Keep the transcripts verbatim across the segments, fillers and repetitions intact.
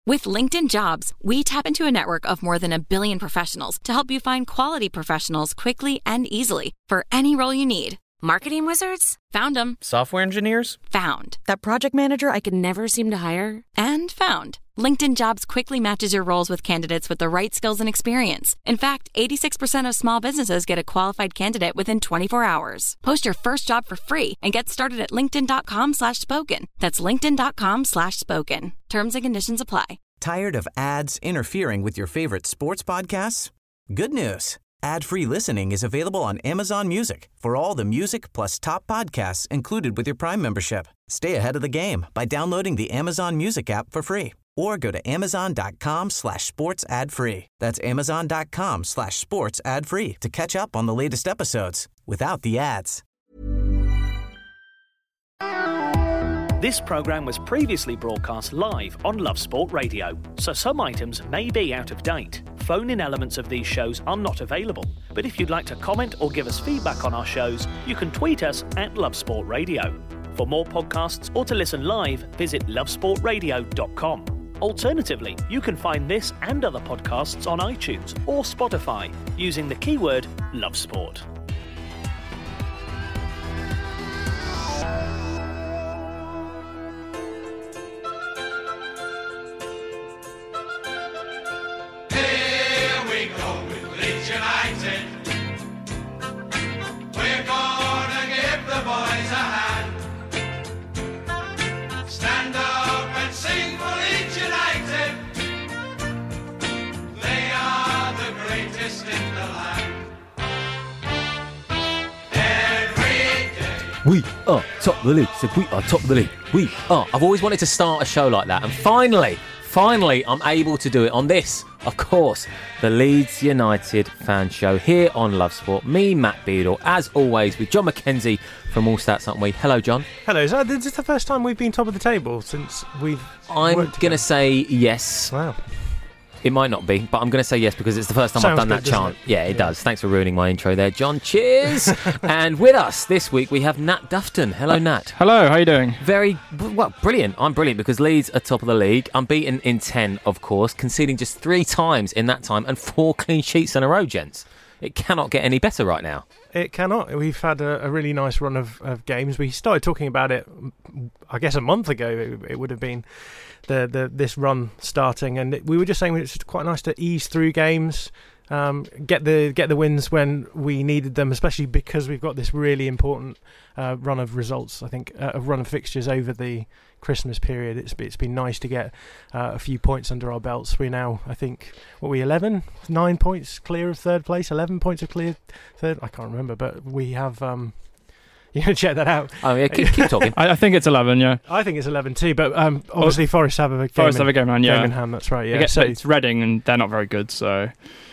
With LinkedIn Jobs, we tap into a network of more than a billion professionals to help you find quality professionals quickly and easily for any role you need. Marketing wizards? Found them. Software engineers? Found. That project manager I could never seem to hire? And found. LinkedIn Jobs quickly matches your roles with candidates with the right skills and experience. In fact, eighty-six percent of small businesses get a qualified candidate within twenty-four hours. Post your first job for free and get started at linkedin.com slash spoken. That's linkedin.com slash spoken. Terms and conditions apply. Tired of ads interfering with your favorite sports podcasts? Good news. Ad-free listening is available on Amazon Music for all the music plus top podcasts included with your Prime membership. Stay ahead of the game by downloading the Amazon Music app for free or go to amazon.com slash sports ad free. That's amazon.com slash sports ad free to catch up on the latest episodes without the ads. This programme was previously broadcast live on Love Sport Radio, so some items may be out of date. Phone-in elements of these shows are not available, but if you'd like to comment or give us feedback on our shows, you can tweet us at Love Sport Radio. For more podcasts or to listen live, visit love sport radio dot com. Alternatively, you can find this and other podcasts on iTunes or Spotify using the keyword LoveSport. We are top of the league. So we are top of the league. We are. I've always wanted to start a show like that, and finally, finally, I'm able to do it on this, of course, the Leeds United fan show here on Love Sport. Me, Matt Beadle, as always, with John McKenzie from All Stats, aren't we? Hello, John. Hello. Is that, is this the first time we've been top of the table since we've? I'm going to say yes. Wow. It might not be, but I'm going to say yes because it's the first time Sounds I've done good, that chant. it? Yeah, it yeah. does. Thanks for ruining my intro there, John. Cheers. And with us this week, we have Nat Dufton. Hello, Nat. Hello, how are you doing? Very, well, brilliant. I'm brilliant because Leeds are top of the league. Unbeaten in ten, of course, conceding just three times in that time and four clean sheets in a row, gents. It cannot get any better right now. It cannot. We've had a, a really nice run of, of games. We started talking about it, I guess, a month ago. It, it would have been the, the this run starting, and it, we were just saying it's quite nice to ease through games, um, get the get the wins when we needed them, especially because we've got this really important uh, run of results. I think uh, a run of fixtures over the Christmas period. It's it's been nice to get uh, a few points under our belts. We're now, I think, what are we eleven, nine points clear of third place, eleven points of clear third. I can't remember, but we have. Um, you can check that out. Oh yeah, keep, keep talking. I, I think it's eleven. Yeah, I think it's eleven too. But um, obviously, oh, Forest have a game Forest in, have a game in hand. Yeah, game in hand. That's right. Yeah, guess, so it's Reading, and they're not very good. So.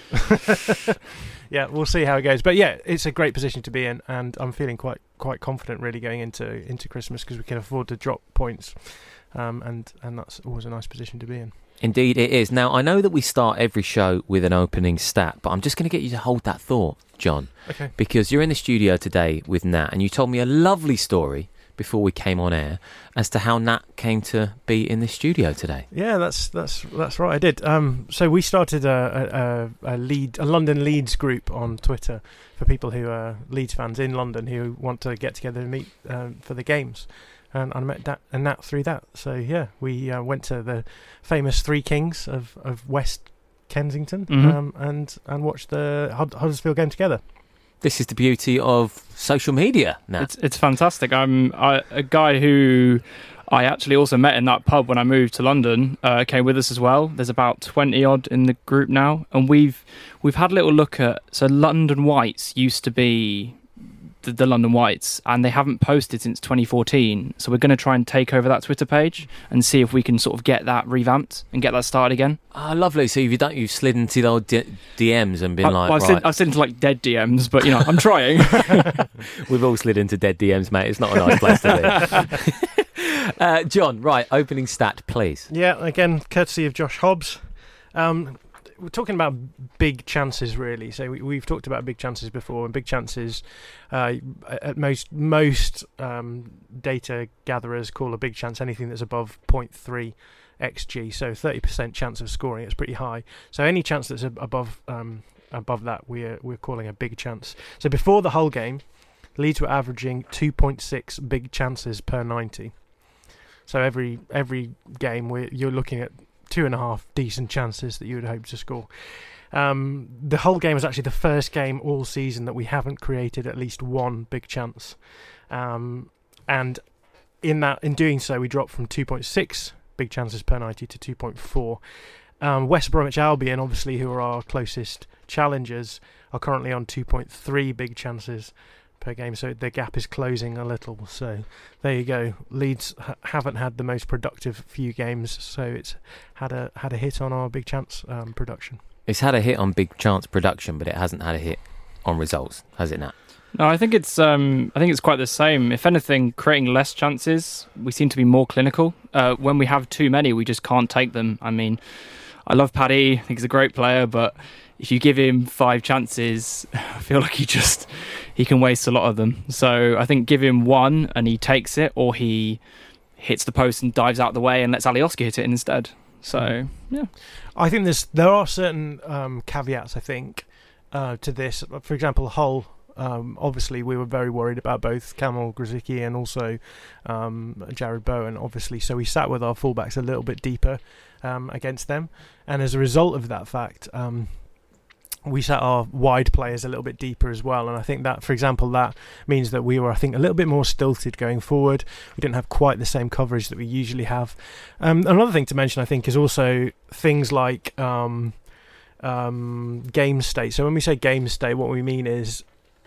Yeah, we'll see how it goes. But yeah, it's a great position to be in, and I'm feeling quite quite confident really going into into Christmas because we can afford to drop points, um, and and that's always a nice position to be in. Indeed it is. Now, I know that we start every show with an opening stat, but I'm just going to get you to hold that thought, John. Okay. Because you're in the studio today with Nat, and you told me a lovely story before we came on air as to how Nat came to be in the studio today. Yeah, that's that's that's right. I did. Um, so we started a, a, a lead a London Leeds group on Twitter for people who are Leeds fans in London who want to get together and meet um, for the games. And I met Nat, and Nat through that. So yeah, we uh, went to the famous Three Kings of, of West Kensington, mm-hmm. um, and and watched the Hud- Huddersfield game together. This is the beauty of social media, Nat. It's it's fantastic. I'm I, a guy who I actually also met in that pub when I moved to London. Uh, came with us as well. There's about twenty odd in the group now, and we've we've had a little look at. So London Whites used to be the, the London Whites, and they haven't posted since twenty fourteen. So we're going to try and take over that Twitter page and see if we can sort of get that revamped and get that started again. Ah, oh, lovely. So you've done, you've slid into the old D- DMs and been I, like, well, I've, right. slid, I've slid into like dead D Ms, but you know, I'm trying. We've all slid into dead D Ms, mate. It's not a nice place to be. uh, John, right, opening stat, please. Yeah, again, courtesy of Josh Hobbs. Um, we're talking about big chances, really. So we, we've talked about big chances before, and big chances, uh, at most most um, data gatherers call a big chance anything that's above zero point three X G, so thirty percent chance of scoring. It's pretty high. So any chance that's above um, above that, we're we're calling a big chance. So before the Hull game, Leeds were averaging two point six big chances per ninety. So every every game, we're, you're looking at two and a half decent chances that you would hope to score. Um, the Hull game was actually the first game all season that we haven't created at least one big chance, um, and in that in doing so, we dropped from two point six big chances per ninety to two point four. Um, West Bromwich Albion, obviously, who are our closest challengers, are currently on two point three big chances per game, so the gap is closing a little. So there you go. Leeds ha- haven't had the most productive few games, so it's had a had a hit on our big chance um, production. It's had a hit on big chance production, but it hasn't had a hit on results, has it, Nat? No, I think it's um, I think it's quite the same. If anything, creating less chances, we seem to be more clinical. Uh, when we have too many, we just can't take them. I mean, I love Paddy. I think he's a great player, but if you give him five chances, I feel like he just he can waste a lot of them. So I think give him one and he takes it, or he hits the post and dives out the way and lets Alioski hit it instead. So yeah, I think there's there are certain um, caveats. I think uh, to this. For example, Hull. Um, obviously, we were very worried about both Kamil Grzycki and also um, Jared Bowen, obviously. So we sat with our fullbacks a little bit deeper um, against them. And as a result of that fact, um, we sat our wide players a little bit deeper as well. And I think that, for example, that means that we were, I think, a little bit more stilted going forward. We didn't have quite the same coverage that we usually have. Um, another thing to mention, I think, is also things like um, um, game state. So when we say game state, what we mean is,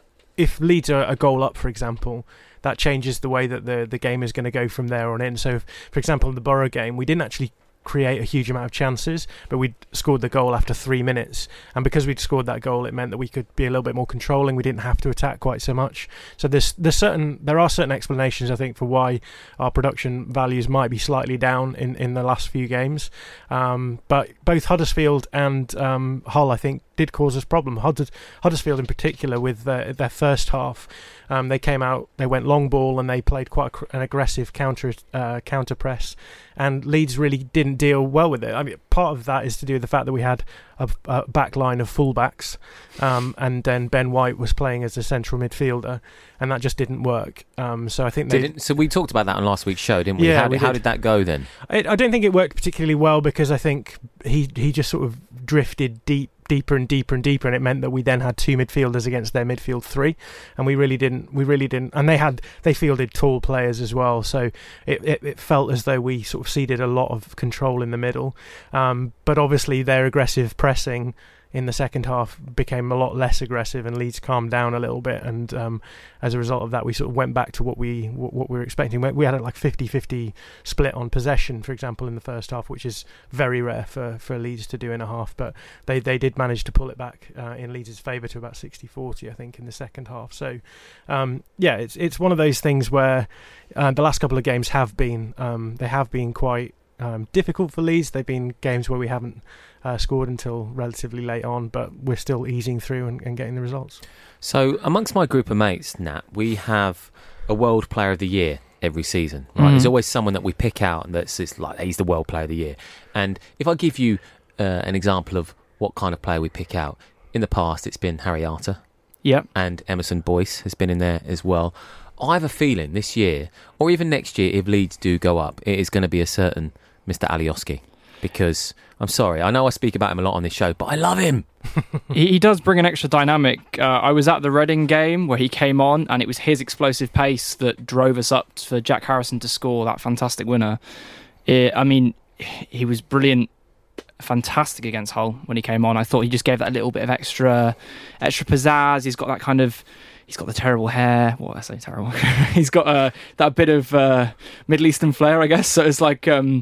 if Leeds are a goal up, for example, that changes the way that the, the game is going to go from there on in. So, if, for example, in the Borough game, we didn't actually create a huge amount of chances, but we scored the goal after three minutes. And because we'd scored that goal, it meant that we could be a little bit more controlling. We didn't have to attack quite so much. So there's, there's certain there are certain explanations, I think, for why our production values might be slightly down in, in the last few games. Um, but both Huddersfield and um, Hull, I think, did cause us problem. Huddersfield in particular, with their, their first half, um, they came out, they went long ball and they played quite an aggressive counter uh, counter press, and Leeds really didn't deal well with it. I mean, part of that is to do with the fact that we had a, a back line of fullbacks, um, and then Ben White was playing as a central midfielder, and that just didn't work. Um, so I think they didn't. So we talked about that on last week's show, didn't we? Yeah, how, we how did. did that go then? I, I don't think it worked particularly well, because I think he he just sort of drifted deep. deeper and deeper and deeper, and it meant that we then had two midfielders against their midfield three, and we really didn't we really didn't and they had they fielded tall players as well, so it, it, it felt as though we sort of ceded a lot of control in the middle, um, but obviously their aggressive pressing in the second half became a lot less aggressive, and Leeds calmed down a little bit, and um, as a result of that, we sort of went back to what we what, what we were expecting. We had a like fifty-fifty split on possession, for example, in the first half, which is very rare for, for Leeds to do in a half, but they, they did manage to pull it back uh, in Leeds' favour to about sixty forty, I think, in the second half. So um, yeah, it's it's one of those things where uh, the last couple of games have been um, they have been quite um, difficult for Leeds. They've been games where we haven't Uh, scored until relatively late on, but we're still easing through and, and getting the results. So amongst my group of mates, Nat, we have a World Player of the Year every season, right? Mm. There's always someone that we pick out and that's just like, he's the World Player of the Year. And if I give you uh, an example of what kind of player we pick out, in the past it's been Harry Arter. Yeah. And Emerson Boyce has been in there as well. I have a feeling this year, or even next year, if Leeds do go up, it is going to be a certain Mister Alioski. Because, I'm sorry, I know I speak about him a lot on this show, but I love him. he, he does bring an extra dynamic. Uh, I was at the Reading game where he came on, and it was his explosive pace that drove us up for Jack Harrison to score that fantastic winner. It, I mean, he was brilliant, fantastic against Hull when he came on. I thought he just gave that little bit of extra, extra pizzazz. He's got that kind of... He's got the terrible hair. What I say, terrible. He's got uh, that bit of uh, Middle Eastern flair, I guess. So it's like... Um,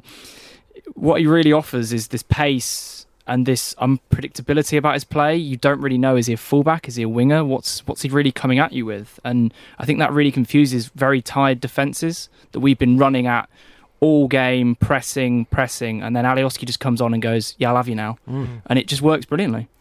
what he really offers is this pace and this unpredictability about his play. You don't really know, is he a fullback, is he a winger, what's what's he really coming at you with? And I think that really confuses very tired defences that we've been running at all game, pressing, pressing, and then Alioski just comes on and goes, yeah, I'll have you now. Mm. And it just works brilliantly.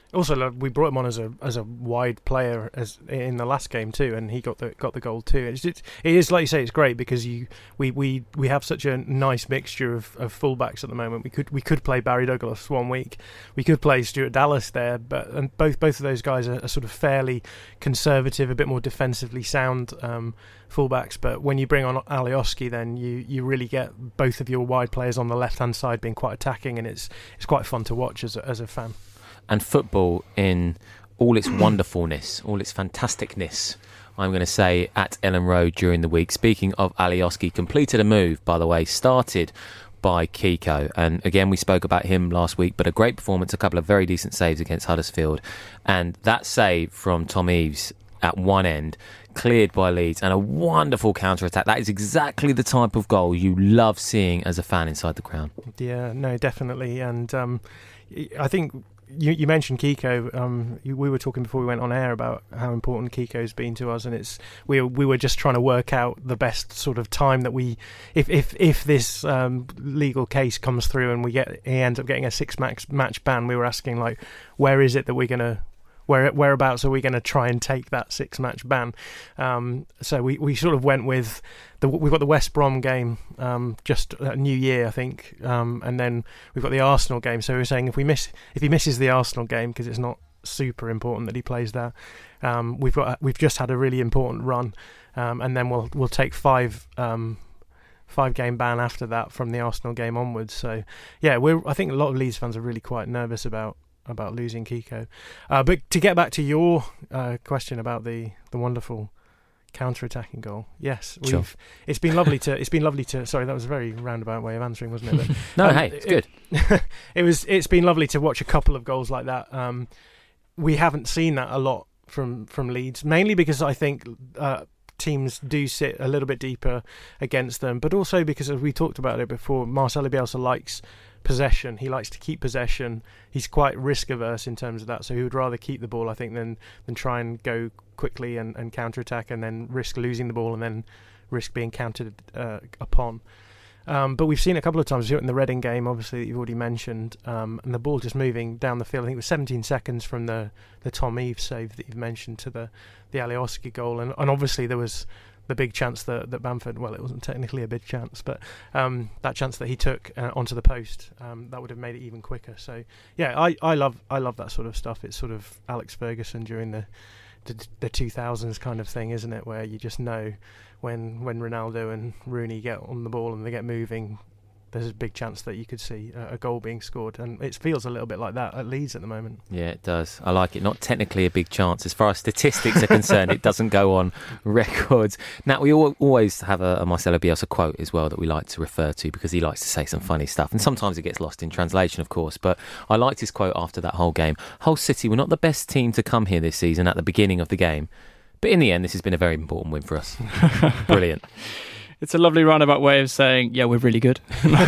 Also, like, we brought him on as a as a wide player as in the last game too, and he got the got the goal too. It's, it's, it is like you say, it's great because you we, we, we have such a nice mixture of, of fullbacks at the moment. We could we could play Barry Douglas one week, we could play Stuart Dallas there, but and both both of those guys are, are sort of fairly conservative, a bit more defensively sound um, fullbacks. But when you bring on Alioski, then you, you really get both of your wide players on the left hand side being quite attacking, and it's it's quite fun to watch as a, as a fan. And football in all its wonderfulness, all its fantasticness, I'm going to say, at Ellen Road during the week. Speaking of Alioski, completed a move, by the way, started by Kiko. And again, we spoke about him last week, but a great performance, a couple of very decent saves against Huddersfield. And that save from Tom Eaves at one end, cleared by Leeds, and a wonderful counter-attack. That is exactly the type of goal you love seeing as a fan inside the ground. Yeah, no, definitely. And um, I think... You, you mentioned Kiko. Um, you, we were talking before we went on air about how important Kiko's been to us, and it's we we were just trying to work out the best sort of time that we, if if if this um, legal case comes through and we get he ends up getting a six match match ban, we were asking like, where is it that we're gonna. Where, whereabouts are we going to try and take that six-match ban? Um, so we, we sort of went with the we've got the West Brom game um, just at New Year, I think, um, and then we've got the Arsenal game. So we were saying if we miss if he misses the Arsenal game, because it's not super important that he plays there, um, we've got we've just had a really important run, um, and then we'll we'll take five. Um, Five game ban after that from the Arsenal game onwards. So yeah, we're I think a lot of Leeds fans are really quite nervous about. about losing Kiko. Uh, but to get back to your uh, question about the, the wonderful counter-attacking goal, yes, we've, sure. it's been lovely to. It's been lovely to. Sorry, that was a very roundabout way of answering, wasn't it? But, no, um, hey, it's good. It, it was. It's been lovely to watch a couple of goals like that. Um, we haven't seen that a lot from from Leeds, mainly because I think. Uh, teams do sit a little bit deeper against them, but also because, as we talked about it before, Marcelo Bielsa likes possession. He likes to keep possession. He's quite risk averse in terms of that, so he would rather keep the ball, I think, than than try and go quickly and, and counter attack and then risk losing the ball and then risk being countered uh, upon. Um, but we've seen a couple of times in the Reading game, obviously, that you've already mentioned, um, and the ball just moving down the field. I think it was seventeen seconds from the, the Tom Eaves save that you've mentioned to the, the Alioski goal. And, and obviously there was the big chance that, that Bamford, well, it wasn't technically a big chance, but um, that chance that he took uh, onto the post, um, that would have made it even quicker. So, yeah, I, I love I love that sort of stuff. It's sort of Alex Ferguson during the the, the two thousands kind of thing, isn't it, where you just know when when Ronaldo and Rooney get on the ball and they get moving, there's a big chance that you could see a, a goal being scored, and it feels a little bit like that at Leeds at the moment. Yeah, it does. I like it. Not technically a big chance. As far as statistics are concerned, it doesn't go on records. Now, we all, always have a, a Marcelo Bielsa quote as well that we like to refer to because he likes to say some funny stuff, and sometimes it gets lost in translation, of course, but I liked his quote after that whole game. Hull City were not the best team to come here this season at the beginning of the game, but in the end, this has been a very important win for us. Brilliant. It's a lovely roundabout way of saying, yeah, we're really good.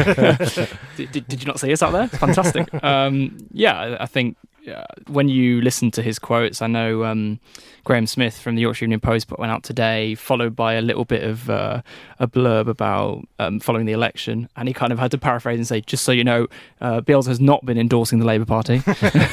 did, did, did you not see us out there? It's fantastic. um, yeah, I, I think uh, when you listen to his quotes, I know um, Graham Smith from the Yorkshire Evening Post went out today, followed by a little bit of uh, a blurb about um, following the election, and he kind of had to paraphrase and say, just so you know, uh, Bielsa has not been endorsing the Labour Party.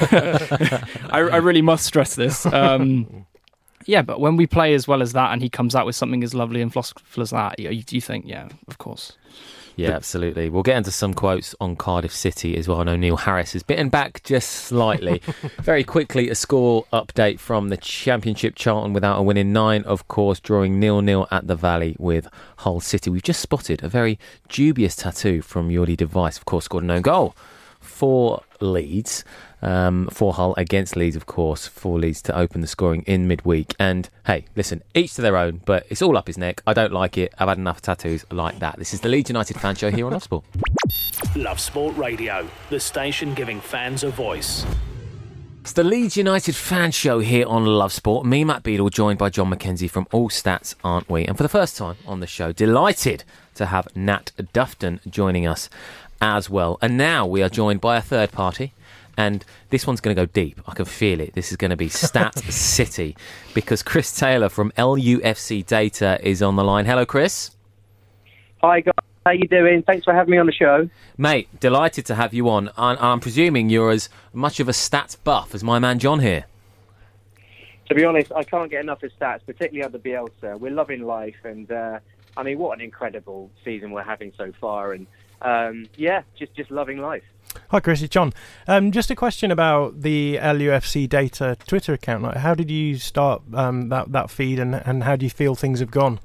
I, I really must stress this. Um, Yeah, but when we play as well as that and he comes out with something as lovely and philosophical as that, you, you think, yeah, of course. Yeah, but, absolutely. We'll get into some quotes on Cardiff City as well. I know Neil Harris has bitten back just slightly. Very quickly, a score update from the Championship. Charlton without a win in nine, of course, drawing nil nil at the Valley with Hull City. We've just spotted a very dubious tattoo from Jordi de Wijs, of course, scored no goal for Leeds. Um, for Hull against Leeds, of course, for Leeds to open the scoring in midweek. And hey, listen, each to their own, but it's all up his neck. I don't like it. I've had enough tattoos like that. This is the Leeds United Fan Show here on Love Sport. Love Sport Radio, the station giving fans a voice. It's the Leeds United Fan Show here on Love Sport. Me, Matt Beadle, joined by John McKenzie from All Stats, aren't we? And for the first time on the show, delighted to have Nat Dufton joining us as well. And now we are joined by a third party. And this one's going to go deep. I can feel it. This is going to be Stat City, because Chris Taylor from L U F C Data is on the line. Hello, Chris. Hi, guys. How you doing? Thanks for having me on the show. Mate, delighted to have you on. And I'm presuming you're as much of a stats buff as my man John here. To be honest, I can't get enough of stats, particularly under Bielsa. We're loving life, and uh, I mean, what an incredible season we're having so far. And um, yeah, just just loving life. Hi, Chris. It's John. Um, just a question about the L U F C Data Twitter account. Like, how did you start um, that that feed, and, and how do you feel things have gone?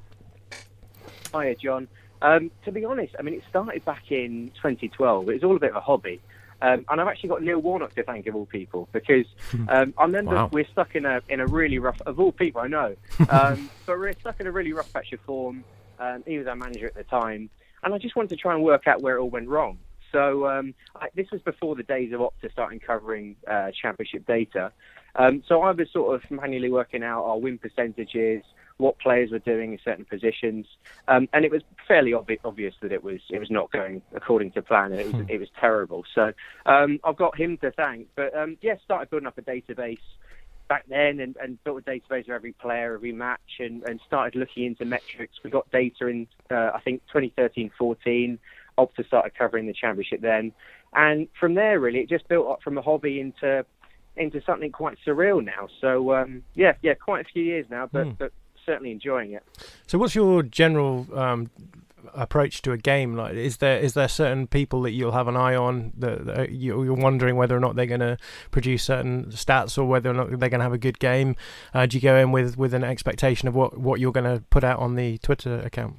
Hiya, John. Um, to be honest, I mean, it started back in twenty twelve. It was all a bit of a hobby. Um, and I've actually got Neil Warnock to thank, of all people, because um, I remember Wow. we're stuck in a in a really rough, of all people I know, um, but we're stuck in a really rough patch of form. Um, he was our manager at the time, and I just wanted to try and work out where it all went wrong. So um, I, this was before the days of Opta starting covering uh, championship data. Um, so I was sort of manually working out our win percentages, what players were doing in certain positions, um, and it was fairly obvi- obvious that it was it was not going according to plan, and it was it was terrible. So um, I've got him to thank. But um, yeah, started building up a database back then, and, and built a database of every player, every match, and, and started looking into metrics. We got data in uh, I think twenty thirteen fourteen. Opta started covering the championship then, and from there really it just built up from a hobby into into something quite surreal now. So um, yeah, yeah, quite a few years now, but. Mm. but certainly enjoying it. So what's your general um, approach to a game? Like, is there is there certain people that you'll have an eye on that, that you're wondering whether or not they're going to produce certain stats, or whether or not they're going to have a good game? Uh, do you go in with, with an expectation of what, what you're going to put out on the Twitter account?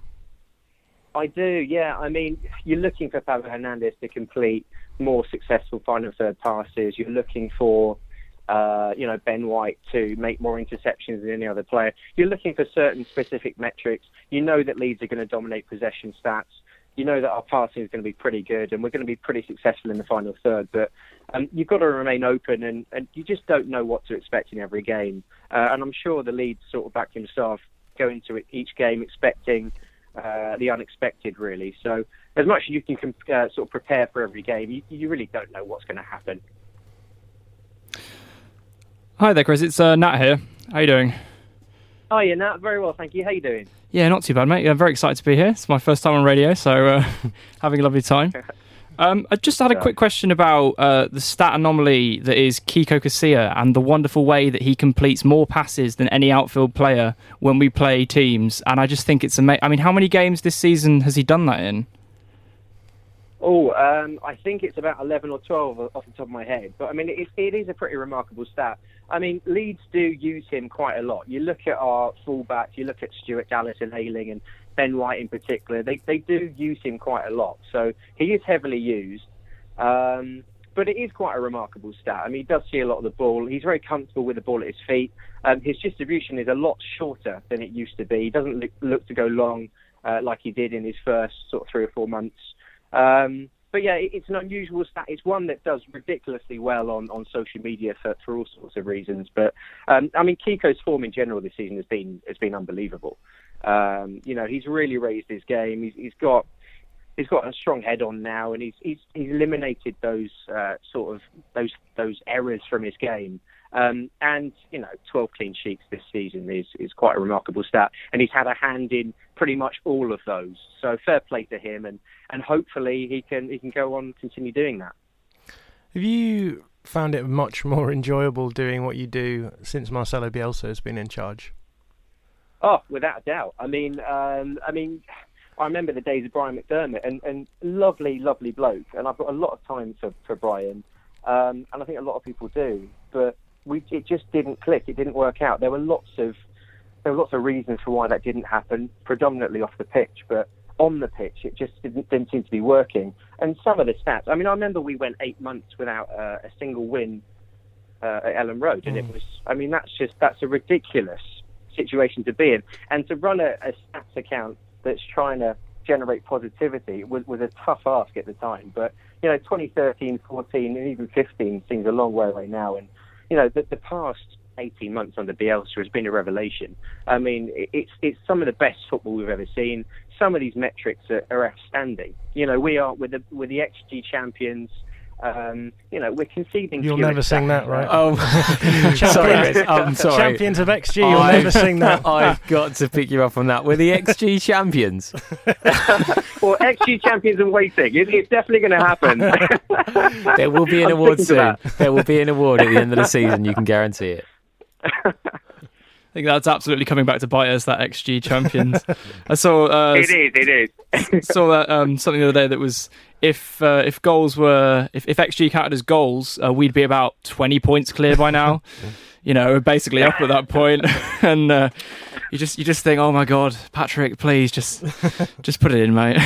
I do, yeah. I mean, you're looking for Pablo Hernandez to complete more successful final third passes. You're looking for Uh, you know, Ben White to make more interceptions than any other player. You're looking for certain specific metrics. You know that Leeds are going to dominate possession stats. You know that our passing is going to be pretty good, and we're going to be pretty successful in the final third. But um, you've got to remain open, and, and you just don't know what to expect in every game. Uh, and I'm sure the Leeds sort of backroom staff go into it, each game expecting uh, the unexpected, really. So as much as you can uh, sort of prepare for every game, you, you really don't know what's going to happen. Hi there, Chris. It's uh, Nat here. How you doing? Oh, yeah, Nat. Very well, thank you. How you doing? Yeah, not too bad, mate. Yeah, I'm very excited to be here. It's my first time on radio, so uh, having a lovely time. Um, I just had a quick question about uh, the stat anomaly that is Kiko Casilla and the wonderful way that he completes more passes than any outfield player when we play teams. And I just think it's amazing. I mean, how many games this season has he done that in? Oh, um, I think it's about eleven or twelve off the top of my head. But, I mean, it, it is a pretty remarkable stat. I mean, Leeds do use him quite a lot. You look at our fullbacks, you look at Stuart Dallas and Ayling and Ben White in particular, they, they do use him quite a lot. So he is heavily used. Um, but it is quite a remarkable stat. I mean, he does see a lot of the ball. He's very comfortable with the ball at his feet. Um, his distribution is a lot shorter than it used to be. He doesn't look, look to go long uh, like he did in his first sort of three or four months. Um, but yeah, it's an unusual stat. It's one that does ridiculously well on, on social media for, for all sorts of reasons. But um, I mean, Kiko's form in general this season has been has been unbelievable. Um, you know, he's really raised his game. He's, he's got he's got a strong head on now, and he's he's, he's eliminated those uh, sort of those those errors from his game. Um, and, you know, twelve clean sheets this season is, is quite a remarkable stat. And he's had a hand in pretty much all of those. So fair play to him. And, and hopefully he can he can go on and continue doing that. Have you found it much more enjoyable doing what you do since Marcelo Bielsa has been in charge? Oh, without a doubt. I mean, um, I mean, I remember the days of Brian McDermott, and, and lovely, lovely bloke. And I've got a lot of time for, for Brian. Um, and I think a lot of people do. But We, it just didn't click. It didn't work out. There were lots of there were lots of reasons for why that didn't happen, predominantly off the pitch, but on the pitch it just didn't, didn't seem to be working. And some of the stats. I mean, I remember we went eight months without uh, a single win uh, at Ellen Road, and mm. it was. I mean, that's just that's a ridiculous situation to be in. And to run a, a stats account that's trying to generate positivity was, was a tough ask at the time. But you know, twenty thirteen, fourteen, and even fifteen seems a long way away now. And you know, the, the past eighteen months under Bielsa has been a revelation. I mean, it's it's some of the best football we've ever seen. Some of these metrics are, are outstanding. You know, we are with the with the X G champions. Um, you know, we're conceding. You'll never sing that, right? Oh, sorry, I'm sorry. Champions of X G. You'll I've, never sing that. I've got to pick you up on that. We're the X G champions. Well, X G champions in waiting. It, it's definitely going to happen. There will be an I'm award soon. That. There will be an award at the end of the season. You can guarantee it. I think that's absolutely coming back to bite us, that X G champions. I saw. Uh, it is. It is. saw that um, something the other day that was if uh, if goals were if, if X G counted as goals, uh, we'd be about twenty points clear by now. You know, we're basically up at that point, and uh, you just you just think, oh my God, Patrick, please just just put it in, mate.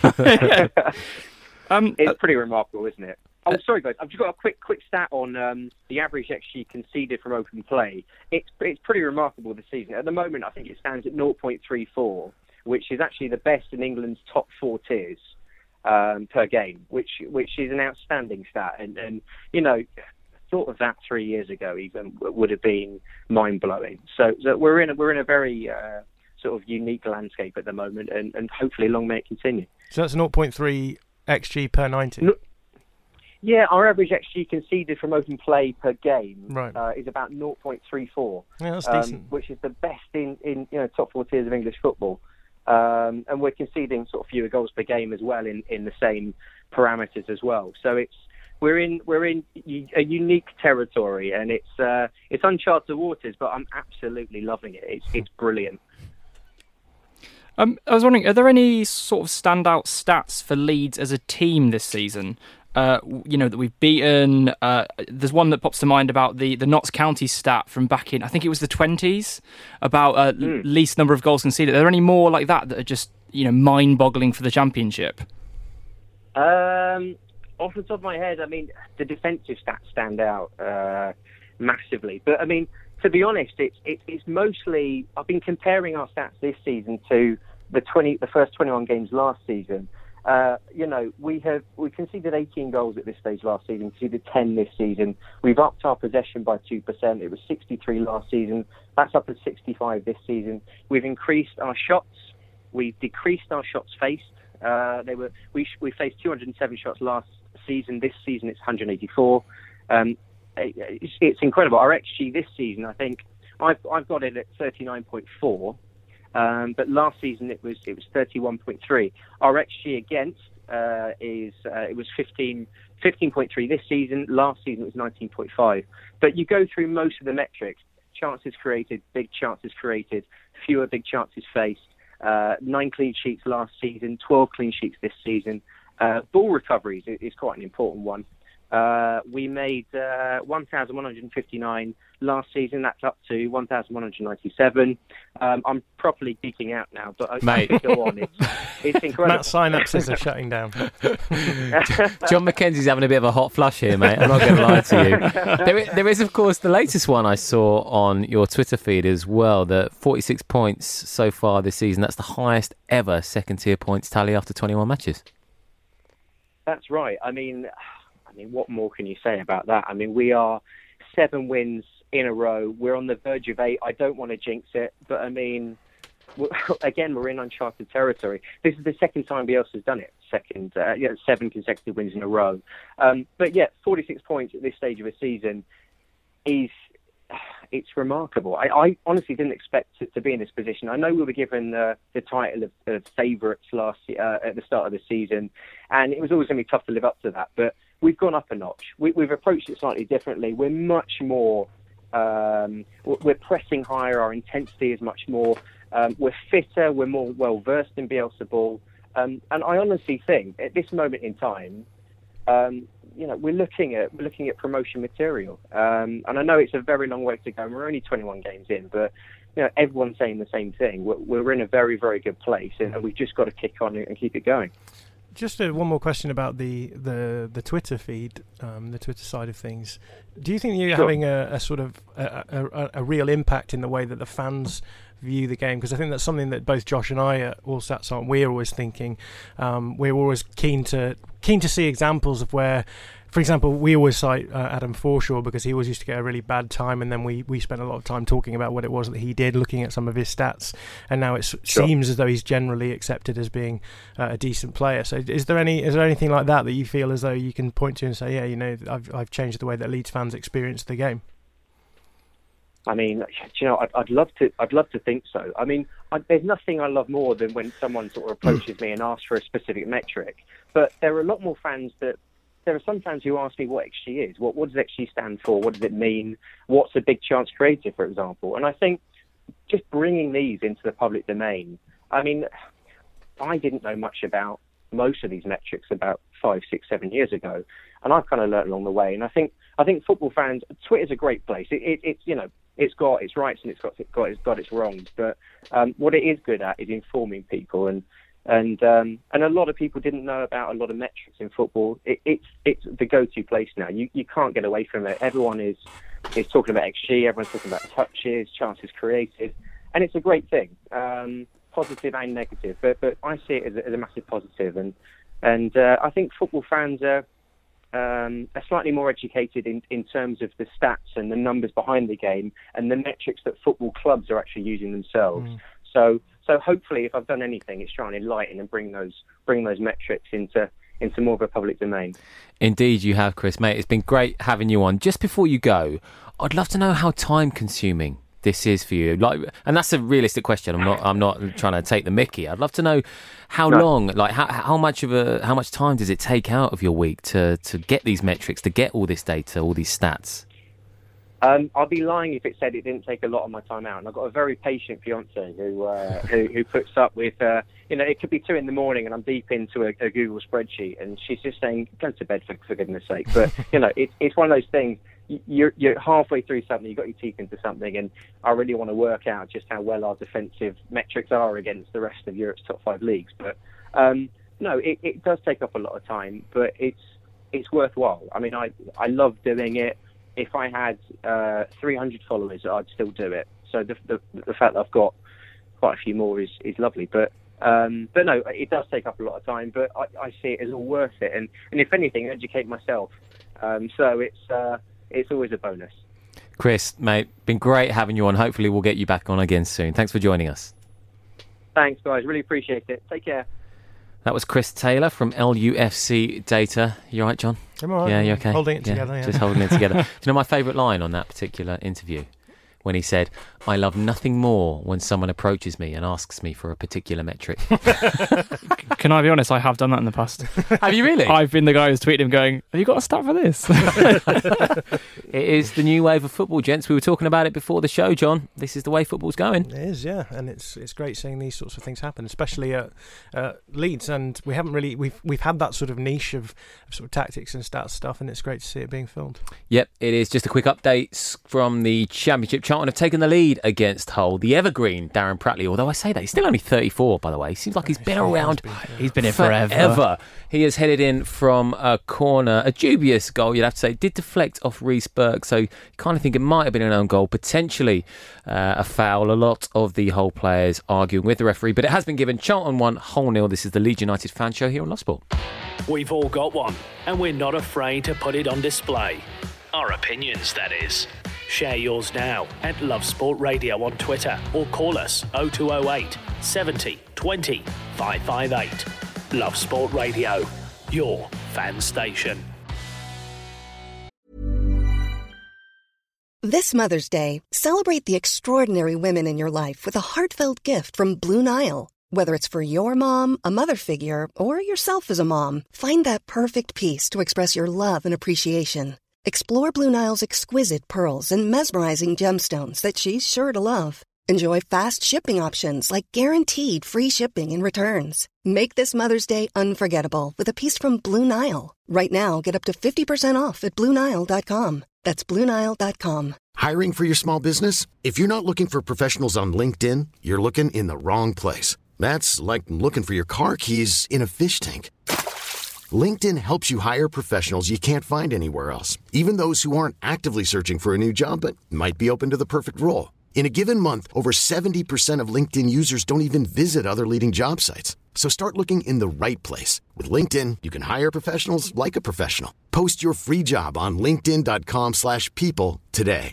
um, it's pretty remarkable, isn't it? Oh, sorry, guys. I've just got a quick, quick stat on um, the average X G conceded from open play. It's it's pretty remarkable this season. At the moment, I think it stands at zero point three four, which is actually the best in England's top four tiers um, per game, which which is an outstanding stat. And, and you know, thought of that three years ago even would have been mind blowing. So, so we're in a, we're in a very uh, sort of unique landscape at the moment, and, and hopefully long may it continue. So that's zero point three X G per ninety. No, Yeah, our average X G conceded from open play per game right. uh, is about zero point three four, yeah, that's um, decent. which is the best in, in you know top four tiers of English football. Um, and we're conceding sort of fewer goals per game as well in, in the same parameters as well. So it's we're in we're in a unique territory, and it's uh, it's uncharted waters. But I'm absolutely loving it. It's it's brilliant. Um, I was wondering, are there any sort of standout stats for Leeds as a team this season? Uh, you know, that we've beaten. Uh, there's one that pops to mind about the, the Notts County stat from back in, I think it was the twenties, about uh, mm. least number of goals conceded. Are there any more like that that are just, you know, mind-boggling for the Championship? Um, off the top of my head, I mean, the defensive stats stand out uh, massively. But, I mean, to be honest, it's, it, it's mostly... I've been comparing our stats this season to the twenty, the first twenty-one games last season. Uh, you know, we have we conceded eighteen goals at this stage last season, conceded ten this season. We've upped our possession by two percent. It was sixty-three last season. That's up to sixty-five this season. We've increased our shots. We've decreased our shots faced. Uh, they were we we faced two hundred seven shots last season. This season it's one hundred eighty-four. Um, it's, it's incredible. Our X G this season, I think, I've I've got it at thirty-nine point four. Um, but last season it was it was thirty-one point three. Our X G against uh, is uh, it was fifteen point three this season. Last season it was nineteen point five. But you go through most of the metrics: chances created, big chances created, fewer big chances faced. Uh, nine clean sheets last season, twelve clean sheets this season. Uh, ball recoveries is, is quite an important one. Uh, we made uh, one thousand one hundred fifty-nine last season. That's up to one thousand one hundred ninety-seven. Um, I'm properly geeking out now, but I, Mate. I could go on. It's, it's incredible. Matt synapses are shutting down. John McKenzie's having a bit of a hot flush here, mate. I'm not going to lie to you. There is, there is, of course, the latest one I saw on your Twitter feed as well, the forty-six points so far this season. That's the highest ever second-tier points tally after twenty-one matches. That's right. I mean... I mean, what more can you say about that? I mean, we are seven wins in a row. We're on the verge of eight. I don't want to jinx it, but I mean, we're, again, we're in uncharted territory. This is the second time Bielsa has done it. Second, uh, yeah, seven consecutive wins in a row. Um, but yeah, forty-six points at this stage of a season is it's remarkable. I, I honestly didn't expect to, to be in this position. I know we were given uh, the title of, of favourites last uh, at the start of the season, and it was always going to be tough to live up to that. But we've gone up a notch. We, we've approached it slightly differently. We're much more, um, we're pressing higher. Our intensity is much more. Um, we're fitter. We're more well-versed in Bielsa ball. Um, and I honestly think at this moment in time, um, you know, we're looking at we're looking at promotion material. Um, and I know it's a very long way to go. And we're only twenty-one games in, but you know, everyone's saying the same thing. We're, we're in a very, very good place, and, and we've just got to kick on and keep it going. Just uh, one more question about the, the, the Twitter feed, um, the Twitter side of things. Do you think you're sure. having a, a sort of a, a, a real impact in the way that the fans view the game? Because I think that's something that both Josh and I at All Stats On, we're always thinking. Um, we're always keen to keen to see examples of where for example, we always cite uh, Adam Forshaw because he always used to get a really bad time, and then we, we spent a lot of time talking about what it was that he did, looking at some of his stats, and now it sure. seems as though he's generally accepted as being uh, a decent player. So is there any is there anything like that that you feel as though you can point to and say, yeah, you know, I've I've changed the way that Leeds fans experience the game? I mean, you know, I'd, I'd love to. I'd love to think so. I mean, I, there's nothing I love more than when someone sort of approaches me and asks for a specific metric. But there are a lot more fans that. There are some fans who ask me what X G is. What what does X G stand for? What does it mean? What's a big chance created, for example? And I think just bringing these into the public domain. I mean, I didn't know much about most of these metrics about five, six, seven years ago, and I've kind of learned along the way. And I think I think football fans, Twitter's a great place. It, it, it's you know. It's got its rights and it's got it's got it's got its wrongs, but um, what it is good at is informing people, and and um, and a lot of people didn't know about a lot of metrics in football. It, it's it's the go-to place now. You you can't get away from it. Everyone is is talking about X G. Everyone's talking about touches, chances created, and it's a great thing, um, positive and negative. But but I see it as a, as a massive positive, and and uh, I think football fans are. Um, are slightly more educated in, in terms of the stats and the numbers behind the game and the metrics that football clubs are actually using themselves. Mm. So, so hopefully, if I've done anything, it's trying to enlighten and bring those bring those metrics into into more of a public domain. Indeed, you have, Chris, mate. It's been great having you on. Just before you go, I'd love to know how time-consuming this is for you, like, and that's a realistic question. I'm not. I'm not trying to take the mickey. I'd love to know how no. long, like, how how much of a how much time does it take out of your week to to get these metrics, to get all this data, all these stats? Um, I'd be lying if it said it didn't take a lot of my time out. And I've got a very patient fiance who uh, who, who puts up with, uh, you know, it could be two in the morning and I'm deep into a, a Google spreadsheet, and she's just saying, "Go to bed for, for goodness' sake." But you know, it, it's one of those things. You're, you're halfway through something, you've got your teeth into something, and I really want to work out just how well our defensive metrics are against the rest of Europe's top five leagues. But um, no, it, it does take up a lot of time, but it's it's worthwhile. I mean, I I love doing it. If I had uh, three hundred followers, I'd still do it. So the, the the fact that I've got quite a few more is, is lovely. But um, but no, it does take up a lot of time, but I, I see it as all worth it. And, and if anything, educate myself. Um, so it's... Uh, It's always a bonus. Chris, mate, been great having you on. Hopefully we'll get you back on again soon. Thanks for joining us. Thanks, guys. Really appreciate it. Take care. That was Chris Taylor from L U F C Data. You all right, John? I'm all right. Yeah, you okay? Holding it yeah, together, yeah. Just holding it together. Do you know my favourite line on that particular interview? When he said, "I love nothing more when someone approaches me and asks me for a particular metric." Can I be honest? I have done that in the past. Have you really? I've been the guy who's tweeted him going, "Have you got a stat for this?" It is the new wave of football, gents. We were talking about it before the show, John. This is the way football's going. It is, yeah, and it's it's great seeing these sorts of things happen, especially at uh, Leeds. And we haven't really we've we've had that sort of niche of, of sort of tactics and stats stuff, and it's great to see it being filmed. Yep, it is. Just a quick update from the Championship. Charlton have taken the lead against Hull. The evergreen Darren Pratley, although I say that, he's still only thirty-four, by the way. Seems like he's been around. Been, yeah. He's been here forever. forever. He has headed in from a corner. A dubious goal, you'd have to say. Did deflect off Reece Burke, so you kind of think it might have been an own goal, potentially uh, a foul. A lot of the Hull players arguing with the referee, but it has been given. Charlton one, Hull nil. This is the Leeds United fan show here on Love Sport. We've all got one, and we're not afraid to put it on display. Our opinions, that is. Share yours now at Love Sport Radio on Twitter, or call us oh two oh eight, seventy, twenty, five five eight. Love Sport Radio, your fan station. This Mother's Day, celebrate the extraordinary women in your life with a heartfelt gift from Blue Nile. Whether it's for your mom, a mother figure, or yourself as a mom, find that perfect piece to express your love and appreciation. Explore Blue Nile's exquisite pearls and mesmerizing gemstones that she's sure to love. Enjoy fast shipping options like guaranteed free shipping and returns. Make this Mother's Day unforgettable with a piece from Blue Nile. Right now, get up to fifty percent off at Blue Nile dot com. That's Blue Nile dot com. Hiring for your small business? If you're not looking for professionals on LinkedIn, you're looking in the wrong place. That's like looking for your car keys in a fish tank. LinkedIn helps you hire professionals you can't find anywhere else, even those who aren't actively searching for a new job but might be open to the perfect role. In a given month, over seventy percent of LinkedIn users don't even visit other leading job sites. So start looking in the right place. With LinkedIn, you can hire professionals like a professional. Post your free job on linkedin.com slash people today.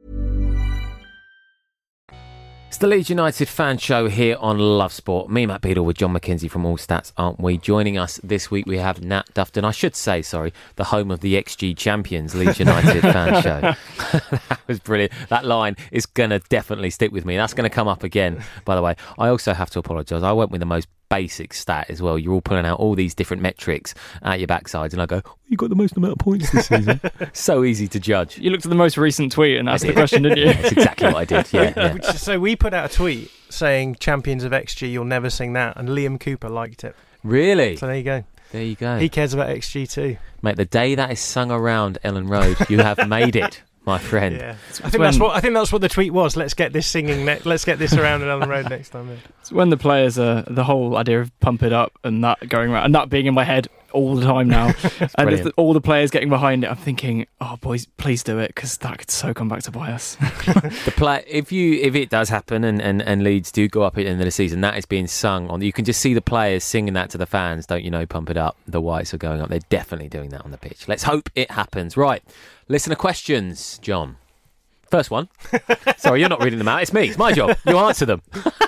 It's the Leeds United fan show here on Love Sport. Me, Matt Beadle, with John McKenzie from All Stats, aren't we? Joining us this week, we have Nat Dufton. I should say, sorry, the home of the X G champions, Leeds United fan show. That was brilliant. That line is going to definitely stick with me. That's going to come up again, by the way. I also have to apologise. I went with the most basic stat as well. You're all pulling out all these different metrics at your backsides, and I go, well, you got the most amount of points this season. So easy to judge. You looked at the most recent tweet and asked the question, didn't you? That's exactly what I did, yeah, yeah. So we put out a tweet saying champions of X G, you'll never sing that, and Liam Cooper liked it. Really? So there you go. There you go. He cares about X G too. Mate, the day that is sung around Ellen Road, you have made it, my friend. Yeah. I think that's what I think that's what the tweet was. Let's get this singing. Ne- let's get this around Ellen Road next time. Yeah. It's when the players are the whole idea of pump it up and that going around and that being in my head all the time now, and if the, all the players getting behind it, I'm thinking, oh boys, please do it, because that could so come back to bite us. The play, if you if it does happen and, and, and Leeds do go up at the end of the season, that is being sung on. You can just see the players singing that to the fans. Don't you know? Pump it up. The Whites are going up. They're definitely doing that on the pitch. Let's hope it happens. Right. Listener questions, John. First one. Sorry, you're not reading them out. It's me. It's my job. You answer them.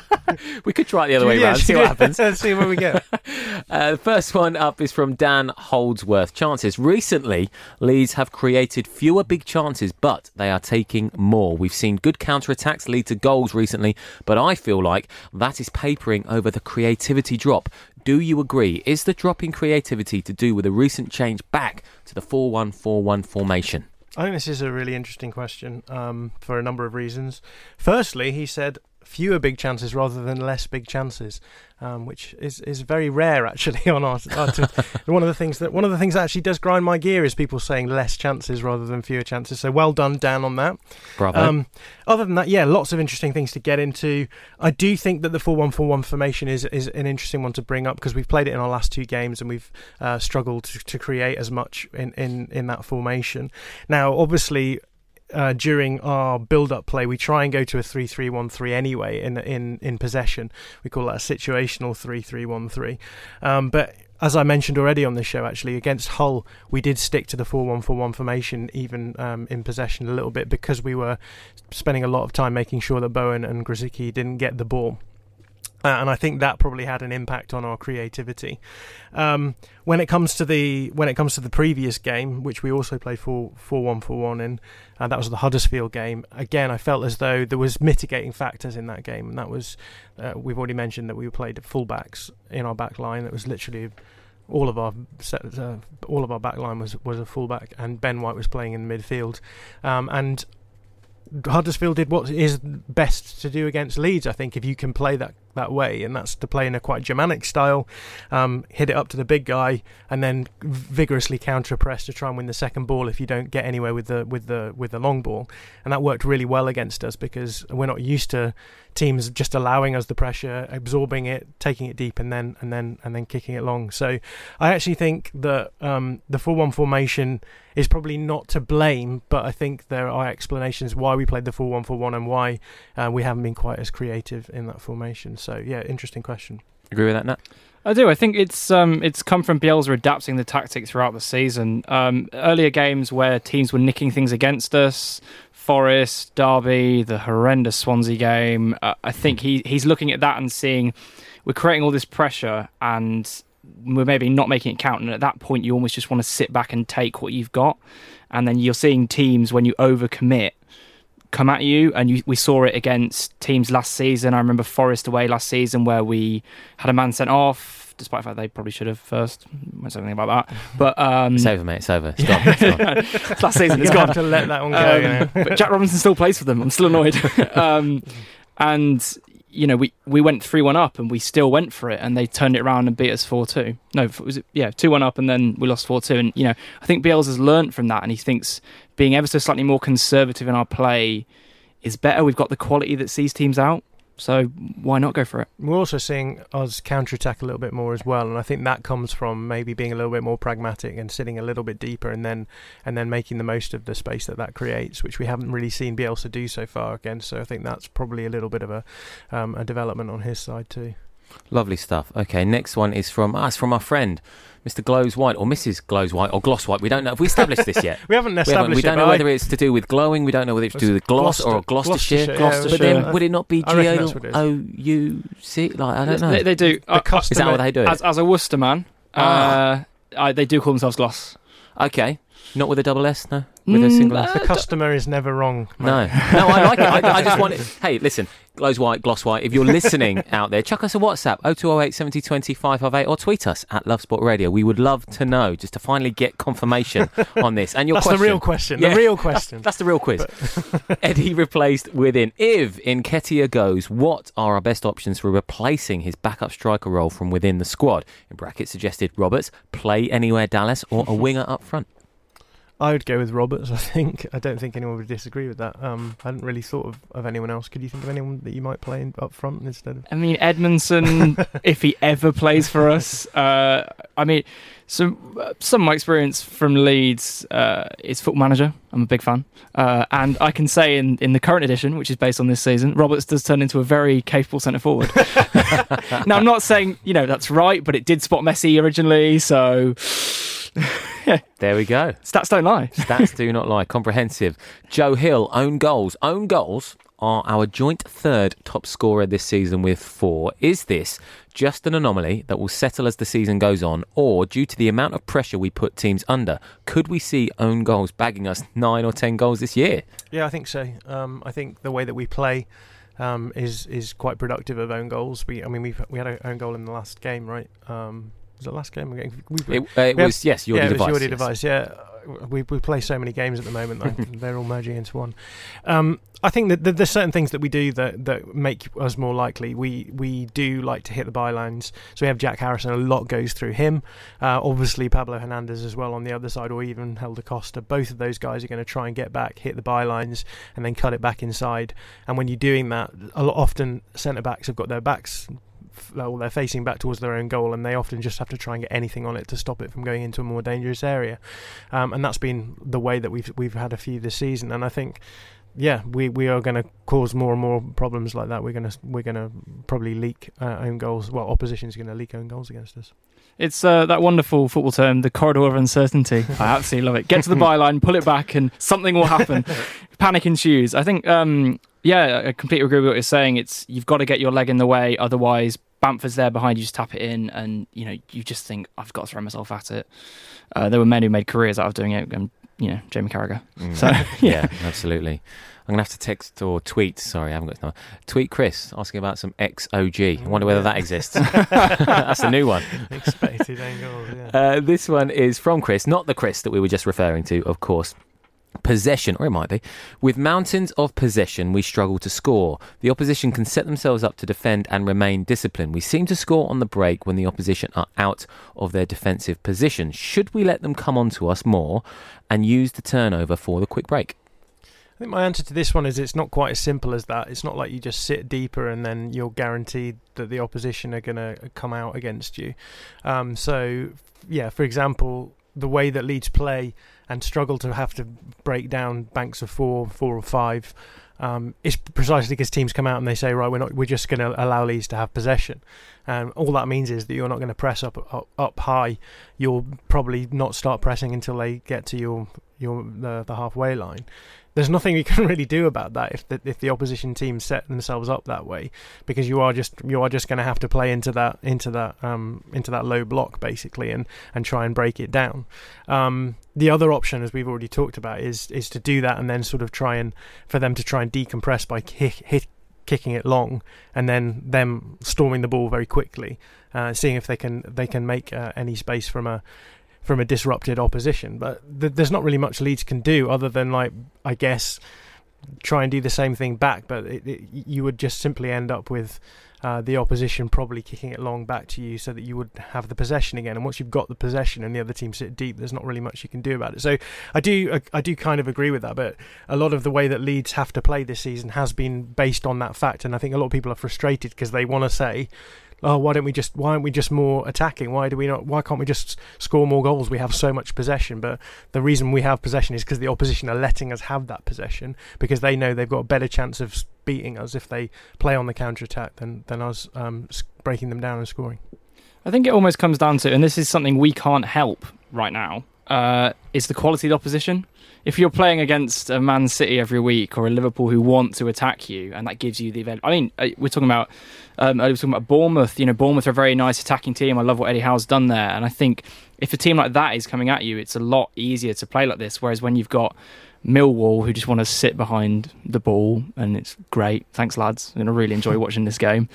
We could try it the other way yeah, around, see what happens. Let's see where we go. Uh, the first one up is from Dan Holdsworth. Chances. Recently, Leeds have created fewer big chances, but they are taking more. We've seen good counter-attacks lead to goals recently, but I feel like that is papering over the creativity drop. Do you agree? Is the drop in creativity to do with a recent change back to the four one four one formation? I think this is a really interesting question um, for a number of reasons. Firstly, he said fewer big chances rather than less big chances, um, which is, is very rare actually on our, our team. one of the things that one of the things that actually does grind my gear is people saying less chances rather than fewer chances. So well done, Dan, on that. Bravo. Um, other than that, yeah, lots of interesting things to get into. I do think that the four one four one formation is is an interesting one to bring up because we've played it in our last two games and we've uh, struggled to, to create as much in, in, in that formation. Now, obviously, Uh, during our build-up play, we try and go to a three three one three anyway in in in possession. We call that a situational three three one three. Um, but as I mentioned already on this show, actually, against Hull, we did stick to the four one four one formation even um, in possession a little bit because we were spending a lot of time making sure that Bowen and Grzycki didn't get the ball. Uh, and I think that probably had an impact on our creativity. Um, when it comes to the when it comes to the previous game, which we also played four one four one in, and that was the Huddersfield game. Again, I felt as though there was mitigating factors in that game, and that was uh, we've already mentioned that we played fullbacks in our back line. It was literally all of our set, uh, all of our back line was was a fullback, and Ben White was playing in midfield, um, and Huddersfield did what is best to do against Leeds, I think, if you can play that, that way, and that's to play in a quite Germanic style, um, hit it up to the big guy, and then vigorously counter-press to try and win the second ball if you don't get anywhere with the with the with the long ball. And that worked really well against us because we're not used to teams just allowing us the pressure, absorbing it, taking it deep, and then and then and then kicking it long. So I actually think that um, the four one formation is probably not to blame, but I think there are explanations why we played the four one four one and why uh, we haven't been quite as creative in that formation. So yeah, interesting question. Agree with that, Nat? I do. I think it's um, it's come from Bielsa adapting the tactics throughout the season. Um, earlier games where teams were nicking things against us, Forest, Derby, the horrendous Swansea game, uh, I think he he's looking at that and seeing we're creating all this pressure and we're maybe not making it count. And at that point, you almost just want to sit back and take what you've got. And then you're seeing teams, when you overcommit, come at you, and you, we saw it against teams last season. I remember Forest away last season where we had a man sent off, despite the fact they probably should have first. Won't say anything about that. But um, it's over, mate. It's over. Stop. It's last season. It's gone. Have to let that one go. Um, you know? But Jack Robinson still plays for them. I'm still annoyed. um, and you know, we, we went three one up and we still went for it, and they turned it around and beat us four two. No, was it? Yeah, two one up and then we lost four two. And, you know, I think Bielsa's learnt from that, and he thinks being ever so slightly more conservative in our play is better. We've got the quality that sees teams out. So why not go for it? We're also seeing us counter-attack a little bit more as well, and I think that comes from maybe being a little bit more pragmatic and sitting a little bit deeper, and then and then making the most of the space that that creates, which we haven't really seen Bielsa do so far again. So I think that's probably a little bit of a um, a development on his side too. Lovely stuff. Okay, next one is from us, from our friend, Mister Glows White, or Missus Glows White, or Gloss White. We don't know. Have we established this yet? we haven't established we haven't, we don't it, know whether I... it's to do with glowing. We don't know whether it's to do with gloss Gloucester, or Gloucestershire. Gloucestershire, Gloucestershire. yeah, But then sure. would it not be G I reckon O that's what it is. O U C? Like, I don't know. They, they do. The Uh, customer, is that how they do it? as, as a Worcester man, Ah. uh, I, they do call themselves Gloss. Okay. Not with a double S, no? With a Mm, single uh, S? the customer is never wrong. No. mate. No, I like it. I, I just want it. Hey, listen, Glows White, Gloss White, if you're listening out there, chuck us a WhatsApp, oh two oh eight, seven oh two oh, five five eight, or tweet us at Love Sport Radio. We would love to know, just to finally get confirmation on this. And your That's question. the real question. Yeah. The real question. That's the real quiz. Eddie replaced within. If Nketiah goes, what are our best options for replacing his backup striker role from within the squad? In brackets suggested Roberts, play anywhere Dallas, or a winger up front. I would go with Roberts, I think. I don't think anyone would disagree with that. Um, I hadn't really thought of, of anyone else. Could you think of anyone that you might play in, up front instead of... I mean, Edmondson, if he ever plays for us. Uh, I mean, some, uh, some of my experience from Leeds uh, is Football Manager. I'm a big fan. Uh, and I can say in, in the current edition, which is based on this season, Roberts does turn into a very capable centre-forward. Now, I'm not saying, you know, that's right, but it did spot Messi originally, so... Yeah. There we go. Stats don't lie. Stats do not lie. Comprehensive. Joe Hill, own goals. Own goals are our joint third top scorer this season with four. Is this just an anomaly that will settle as the season goes on, or due to the amount of pressure we put teams under, could we see own goals bagging us nine or ten goals this year? Yeah, I think so. Um, I think the way that we play um, is is quite productive of own goals. We, I mean, we we had an own goal in the last game, right? Um, was it the last game? We, we, It, uh, it we was, have, yes, your yeah, device. it was your yes. device, yeah. We we play so many games at the moment that they're all merging into one. Um, I think that there's certain things that we do that, that make us more likely. We we do like to hit the bylines. So we have Jack Harrison. A lot goes through him. Uh, obviously Pablo Hernandez as well on the other side, or even Helder Costa. Both of those guys are going to try and get back, hit the bylines, and then cut it back inside. And when you're doing that, a lot often centre backs have got their backs. Well, they're facing back towards their own goal, and they often just have to try and get anything on it to stop it from going into a more dangerous area. Um, and that's been the way that we've we've had a few this season. And I think, yeah, we, we are going to cause more and more problems like that. We're going to we're going to probably leak uh, own goals. Well, opposition's going to leak own goals against us. It's uh, that wonderful football term, the corridor of uncertainty. I absolutely love it. Get to the byline, pull it back, and something will happen. Panic ensues. I think, um, yeah, I completely agree with what you're saying. It's you've got to get your leg in the way, otherwise Bamford's there behind you, just tap it in, and you know you just think, I've got to throw myself at it. Uh, there were men who made careers out of doing it, and you know, Jamie Carragher. Mm. So yeah. yeah, absolutely. I'm going to have to text or tweet, sorry, I haven't got his number. Tweet Chris, asking about some X O G. I wonder whether that exists. That's a new one. Expected own goals, yeah. Uh, this one is from Chris, not the Chris that we were just referring to, of course. Possession, or it might be. With mountains of possession, we struggle to score. The opposition can set themselves up to defend and remain disciplined. We seem to score on the break when the opposition are out of their defensive position. Should we let them come onto us more and use the turnover for the quick break? I think my answer to this one is it's not quite as simple as that. It's not like you just sit deeper and then you're guaranteed that the opposition are going to come out against you. Um, so, yeah, for example, the way that Leeds play and struggle to have to break down banks of four, four or five, um, is precisely because teams come out and they say, right, we're not, we're just going to allow Leeds to have possession. And um, all that means is that you're not going to press up, up up high. You'll probably not start pressing until they get to your your the, the halfway line. There's nothing you can really do about that if the, if the opposition team set themselves up that way, because you are just you are just going to have to play into that into that um, into that low block basically, and, and try and break it down. Um, the other option, as we've already talked about, is is to do that and then sort of try and for them to try and decompress by hit, hit, kicking it long, and then them storming the ball very quickly, uh, seeing if they can they can make uh, any space from a. from a disrupted opposition. But th- there's not really much Leeds can do other than, like, I guess, try and do the same thing back, but it, it, you would just simply end up with uh, the opposition probably kicking it long back to you so that you would have the possession again. And once you've got the possession and the other team sit deep, there's not really much you can do about it. So I do I, I do kind of agree with that, but a lot of the way that Leeds have to play this season has been based on that fact, and I think a lot of people are frustrated because they want to say, oh, why don't we just why aren't we just more attacking? Why do we not? Why can't we just score more goals? We have so much possession. But the reason we have possession is because the opposition are letting us have that possession, because they know they've got a better chance of beating us if they play on the counter attack than than us um, breaking them down and scoring. I think it almost comes down to, and this is something we can't help right now, uh, is the quality of the opposition. If you're playing against a Man City every week or a Liverpool who want to attack you, and that gives you the event. I mean, we're talking about um, I was talking about Bournemouth. You know, Bournemouth are a very nice attacking team. I love what Eddie Howe's done there, and I think if a team like that is coming at you, it's a lot easier to play like this. Whereas when you've got Millwall who just want to sit behind the ball, and it's great. Thanks, lads. I'm going to really enjoy watching this game.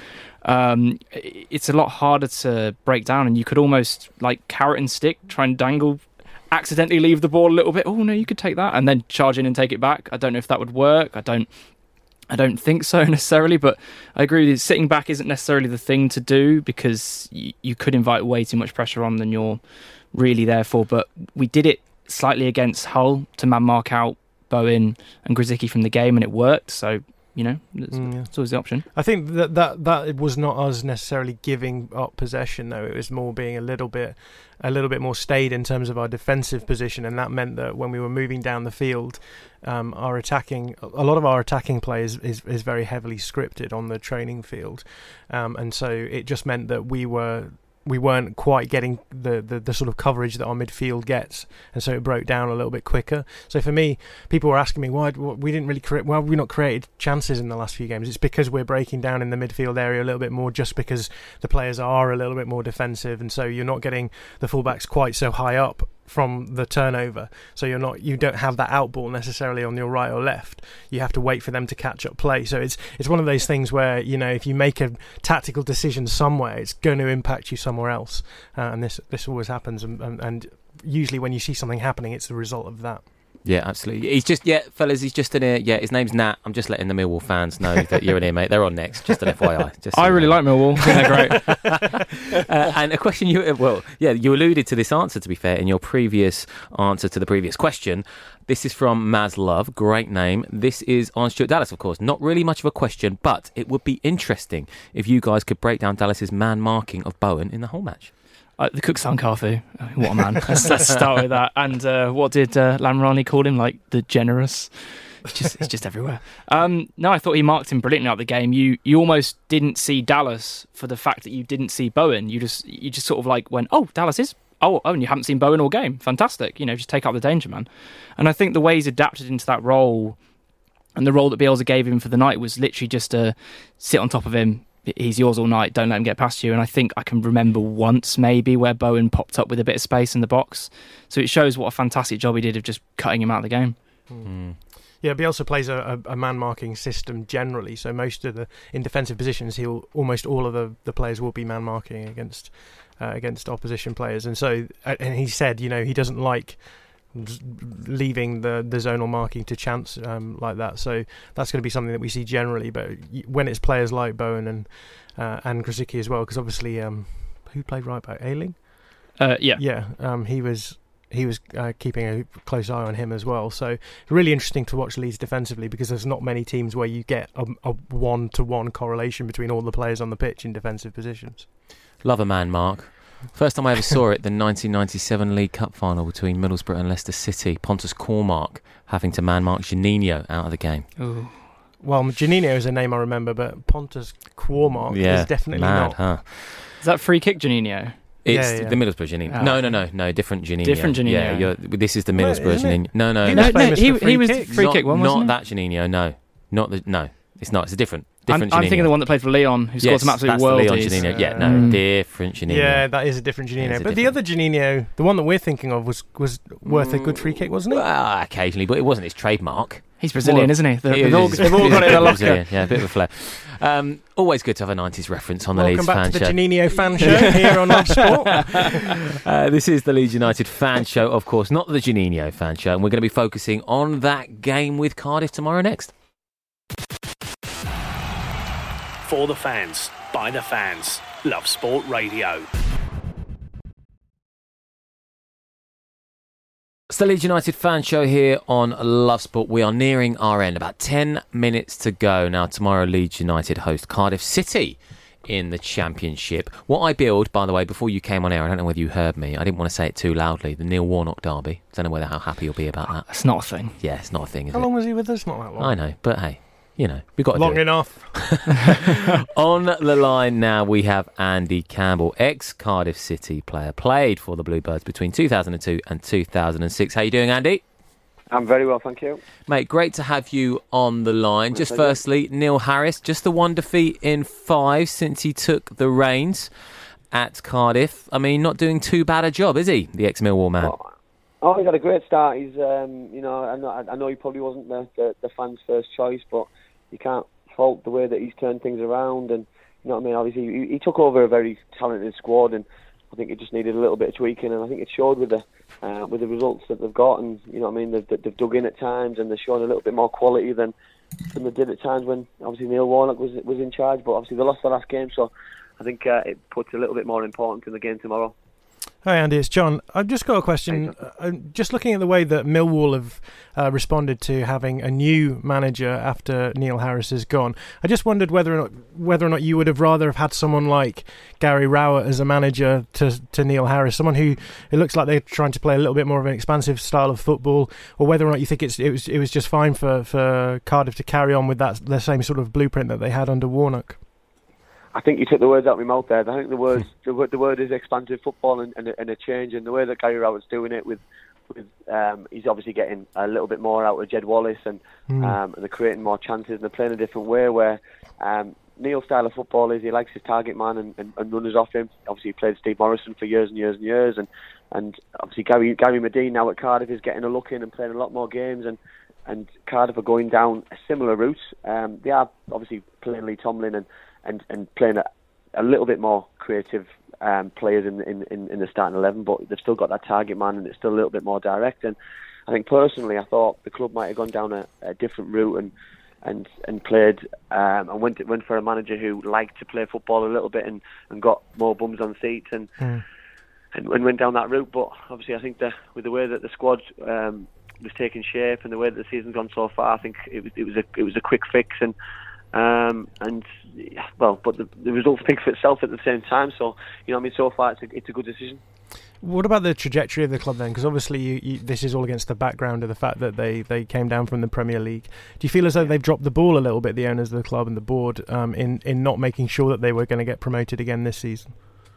Um, it's a lot harder to break down, and you could almost like carrot and stick, try and dangle. Accidentally leave the ball a little bit. Oh no, you could take that, and then charge in and take it back. I don't know if that would work. I don't. I don't think so necessarily, but I agree with you. Sitting back isn't necessarily the thing to do because y- you could invite way too much pressure on than you're really there for. But we did it slightly against Hull to man mark out Bowen and Grzycki from the game, and it worked. So you know, it's, mm, yeah. it's always the option. I think that, that that was not us necessarily giving up possession, though. It was more being a little bit, a little bit more staid in terms of our defensive position, and that meant that when we were moving down the field, um, our attacking, a lot of our attacking play is, is, is very heavily scripted on the training field, um, and so it just meant that we were. we weren't quite getting the, the, the sort of coverage that our midfield gets, and so it broke down a little bit quicker. So for me, people were asking me why we didn't really create, why have we not created chances in the last few games? It's because we're breaking down in the midfield area a little bit more, just because the players are a little bit more defensive, and so you're not getting the fullbacks quite so high up from the turnover, so you're not you don't have that out ball necessarily on your right or left. You have to wait for them to catch up play. So it's it's one of those things where, you know, if you make a tactical decision somewhere, it's going to impact you somewhere else, uh, and this this always happens, and, and, and usually when you see something happening, it's the result of that. Yeah, absolutely. He's just, yeah, fellas, he's just in here. Yeah, his name's Nat. I'm just letting the Millwall fans know that you're in here, mate. They're on next, just an F Y I. Just so I really know. like Millwall. I think they're great. uh, and a question you, well, yeah, you alluded to this answer, to be fair, in your previous answer to the previous question. This is from Maz Love. Great name. This is on Stuart Dallas, of course. Not really much of a question, but it would be interesting if you guys could break down Dallas's man marking of Bowen in the whole match. Uh, the Cook Sankafu, what a man. let's, let's start with that. And uh, what did uh, Lamrani call him? Like the generous? It's just, it's just everywhere. Um, no, I thought he marked him brilliantly out the game. You you almost didn't see Dallas for the fact that you didn't see Bowen. You just you just sort of like went, oh, Dallas is... Oh, oh, and you haven't seen Bowen all game. Fantastic. You know, just take out the danger man. And I think the way he's adapted into that role, and the role that Bielsa gave him for the night, was literally just to sit on top of him. He's yours all night, don't let him get past you. And I think I can remember once maybe where Bowen popped up with a bit of space in the box. So it shows what a fantastic job he did of just cutting him out of the game. Mm. Yeah, Bielsa plays a, a, a man-marking system generally, so most of the, in defensive positions, he'll almost all of the, the players will be man-marking against uh, against opposition players. And so, and he said, you know, he doesn't like leaving the, the zonal marking to chance um, like that. So that's going to be something that we see generally. But when it's players like Bowen and uh, and Grzycki as well, because obviously, um, who played right back? Ayling? Uh, yeah, yeah. Um, he was he was uh, keeping a close eye on him as well. So really interesting to watch Leeds defensively, because there's not many teams where you get a, a one-to-one correlation between all the players on the pitch in defensive positions. Love a man mark. First time I ever saw it, the nineteen ninety-seven League Cup final between Middlesbrough and Leicester City. Pontus Cormark having to man mark Juninho out of the game. Ooh. Well, Juninho is a name I remember, but Pontus Cormark yeah, is definitely mad, not. Huh? Is that free kick Juninho? It's yeah, yeah. the Middlesbrough Juninho. Oh. No, no, no, no, different Juninho. Different Juninho. Yeah, you're, this is the Middlesbrough Well, Juninho. No, no, He no. was no, no, famous he, for free he was the kicks. free not, kick one, not wasn't that Juninho. No, not the. No, it's not. It's a different. Different I'm, Juninho. I'm thinking of the one that played for Leon, who scored yes, some absolute that's worldies. the Leon Juninho. Yeah, no, Mm. different Juninho. Yeah, that is a different Juninho. It is a but the other Juninho, the one that we're thinking of, was was worth a good free kick, wasn't it? Well, occasionally, but it wasn't his trademark. He's Brazilian, More, isn't he? They've, he they've, is, all, they've all got it in their locker. Brazilian, yeah, a bit of a flair. Um, always good to have a nineties reference on the Welcome Leeds back fan to the show. Juninho fan show here on Love Sport. uh, this is the Leeds United fan show, of course, not the Juninho fan show, and we're going to be focusing on that game with Cardiff tomorrow next. For the fans, by the fans. Love Sport Radio. It's the Leeds United fan show here on Love Sport. We are nearing our end. About ten minutes to go. Now, tomorrow Leeds United host Cardiff City in the Championship. What I build, by the way, before you came on air, I don't know whether you heard me, I didn't want to say it too loudly, the Neil Warnock derby. I don't know whether how happy you'll be about that. It's not a thing. Yeah, it's not a thing, is How it? long was he with us? Not that long. I know, but hey, you know, we've got to Long do it. enough. On the line now, we have Andy Campbell, ex-Cardiff City player, played for the Bluebirds between two thousand two and two thousand six. How you doing, Andy? I'm very well, thank you. Mate, great to have you on the line. My just pleasure. firstly, Neil Harris, just the one defeat in five since he took the reins at Cardiff. I mean, not doing too bad a job, is he, the ex-Millwall man? Oh, oh, he's had a great start. He's, um, you know, I know, I know he probably wasn't the, the, the fans' first choice, but you can't fault the way that he's turned things around. And you know what I mean? Obviously, he, he took over a very talented squad, and I think it just needed a little bit of tweaking, and I think it showed with the uh, with the results that they've got. And you know what I mean? They've, they've dug in at times, and they're showing a little bit more quality than than they did at times when obviously Neil Warnock was was in charge. But obviously they lost the last game, so I think uh, it puts a little bit more importance in the game tomorrow. Hi Andy, it's John. I've just got a question. Uh, just looking at the way that Millwall have uh, responded to having a new manager after Neil Harris is gone, I just wondered whether or not whether or not you would have rather have had someone like Gary Rowett as a manager to to Neil Harris, someone who it looks like they're trying to play a little bit more of an expansive style of football, or whether or not you think it's it was it was just fine for, for Cardiff to carry on with that the same sort of blueprint that they had under Warnock. I think you took the words out of my mouth there. I think the word the word, the word is expansive football and, and, a, and a change, and the way that Gary Rowett's doing it with, with um, he's obviously getting a little bit more out of Jed Wallace, and Mm. um, and they're creating more chances, and they're playing a different way. Where um, Neil's style of football is he likes his target man and, and, and runners off him. Obviously, he played Steve Morrison for years and years and years, and and obviously Gary Gary Medine now at Cardiff is getting a look in and playing a lot more games, and. And Cardiff are going down a similar route. Um, they are obviously playing Lee Tomlin and, and, and playing a, a little bit more creative um, players in, in, in, in the starting eleven, but they've still got that target man, and it's still a little bit more direct. And I think personally, I thought the club might have gone down a, a different route and and and played um, and went went for a manager who liked to play football a little bit and, and got more bums on seats and, Mm. and and went down that route. But obviously, I think that with the way that the squad um, was taking shape and the way that the season's gone so far, I think it was it was a it was a quick fix and um, and well, but the, the result speaks for itself at the same time. So you know, I mean, so far it's a, it's a good decision. What about the trajectory of the club then? Because obviously you, you, this is all against the background of the fact that they, they came down from the Premier League. Do you feel as though they've dropped the ball a little bit, the owners of the club and the board, um, in, in not making sure that they were going to get promoted again this season?